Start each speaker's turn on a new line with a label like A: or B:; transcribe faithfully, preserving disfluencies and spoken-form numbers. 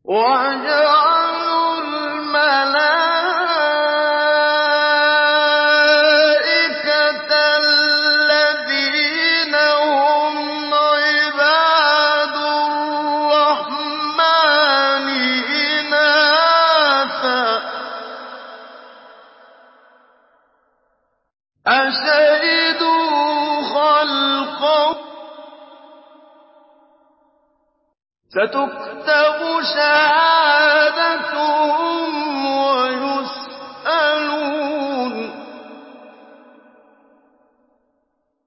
A: وَجَعَلُوا الْمَلَائِكَةَ الَّذِينَ هُمْ عِبَادُ الرَّحْمَٰنِ إِنَاثًا ۚ أَشَهِدُوا خَلْقَهُمْ ۚ سَتُكْتَبُ شَهَادَتُهُمْ